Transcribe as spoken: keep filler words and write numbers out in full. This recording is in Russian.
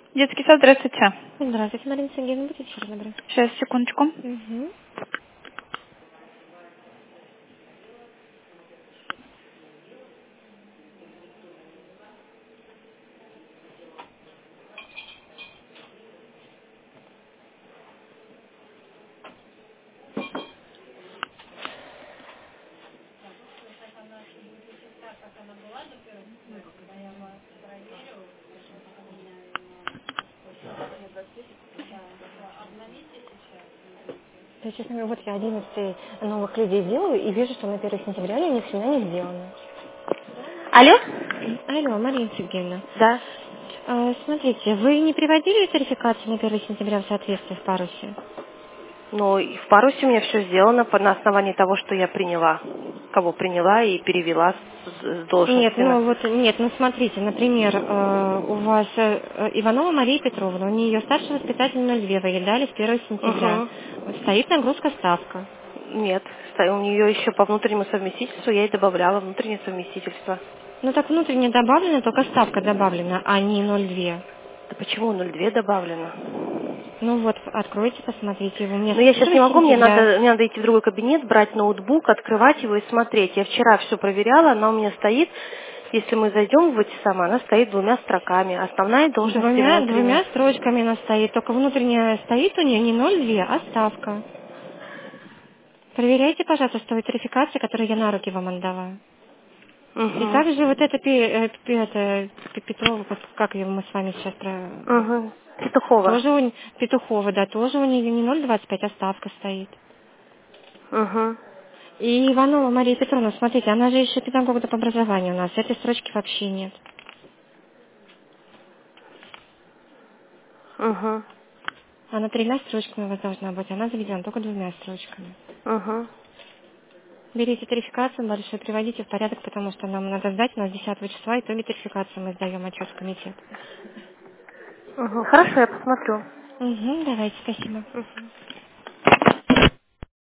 Детский сад, здравствуйте. Здравствуйте, Марина Сергеевна, будьте еще раз добры. Сейчас, секундочку. Угу. Да, честно говоря, вот я одиннадцать новых людей делаю и вижу, что на первое сентября они ни хрена не сделаны. Алло? Алло, Марина Сергеевна. Да. А, смотрите, вы не приводили верификацию на первое сентября в соответствии в парусе? Ну, и в парусе у меня все сделано по- на основании того, что я приняла. Кого приняла и перевела с, с Нет, должности. ну вот, нет, ну смотрите, например, э, у вас э, э, Иванова Мария Петровна, у нее старший воспитатель ноль два, вы ей дали с первого сентября. Угу. Вот стоит нагрузка ставка. Нет, ста- у нее еще по внутреннему совместительству я ей добавляла внутреннее совместительство. Ну так внутренне добавлена, только ставка добавлена, а не ноль два. Да почему ноль два добавлено? Ну вот, откройте, посмотрите его. У меня Ну, я с сейчас не первого могу, мне сентября. надо, мне надо идти в другой кабинет, брать ноутбук, открывать его и смотреть. Я вчера все проверяла, она у меня стоит, если мы зайдем в эти самые, она стоит двумя строками. Основная должность и Двумя, внутренняя. двумя строчками она стоит, только внутренняя стоит у нее не ноль два, а ставка. Проверяйте, пожалуйста, той верификации, которую я на руки вам отдала. И Угу. также вот это, Пе- э, Пе- это Пе- Петрова, как как ее мы с вами сейчас про... Угу. Петухова. Тоже у н- Петухова, да, тоже у нее не ноль двадцать пять, а ставка стоит. Угу. И Иванова Мария Петровна, смотрите, она же еще педагог по образованию у нас, этой строчки вообще нет. Угу. Она тремя строчками у вас должна быть, она заведена только двумя строчками. Угу. Берите тарификацию большой, приводите в порядок, потому что нам надо сдать, у нас десятого числа итоги тарификации мы сдаем отчет в комитет. Угу. Хорошо, я посмотрю. Угу, давайте, спасибо. Мгм.